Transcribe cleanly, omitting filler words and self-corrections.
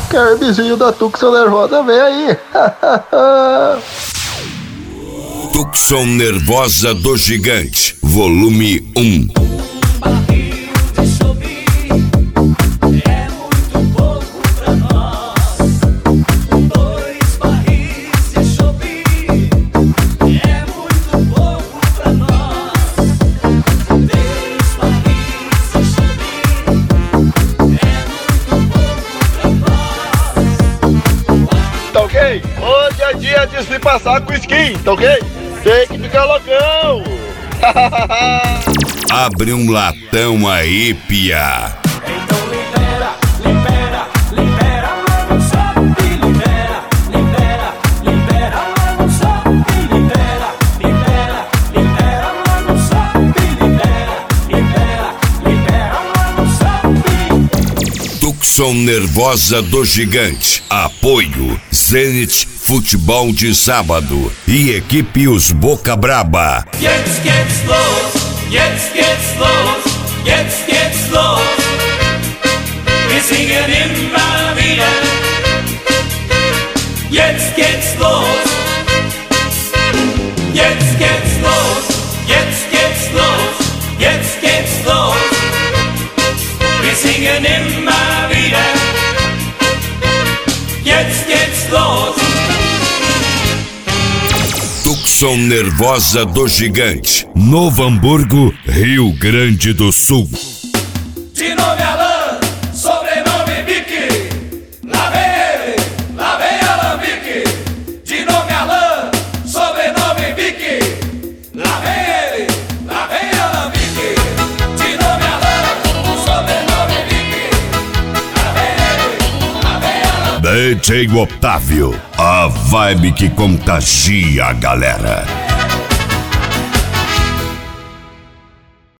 Carmezinho da Tucson Nervosa, vem aí. Tucson Nervosa do Gigante, volume 1. Hoje é dia de se passar com skin, tá ok? Tem que ficar loucão. Abre um latão aí, pia. Então libera, libera, libera, mas não sabe, libera, libera, libera, mas não sabe, libera, libera, libera, mas não sabe, libera, libera, libera, mas não sabe. Tucson Nervosa do Gigante. Apoio Zenit Futebol de Sábado e equipe Os Boca Braba. Jetzt geht's los, jetzt geht's los, jetzt geht's los. Wir singen immer wieder. Jetzt geht's los, jetzt geht's los, jetzt geht's los, jetzt geht's los. Wir singen immer wieder. Jetzt geht's los. Tucson Nervosa do Gigante, Novo Hamburgo, Rio Grande do Sul. De nome Alain, sobrenome Vicky. Lá vem Alambique. De nome Alain, sobrenome Vicky. Lá vem Alambique. De nome Alain, sobrenome Vicky. Lá vem Alambique. DJ Otávio, a vibe que contagia a galera.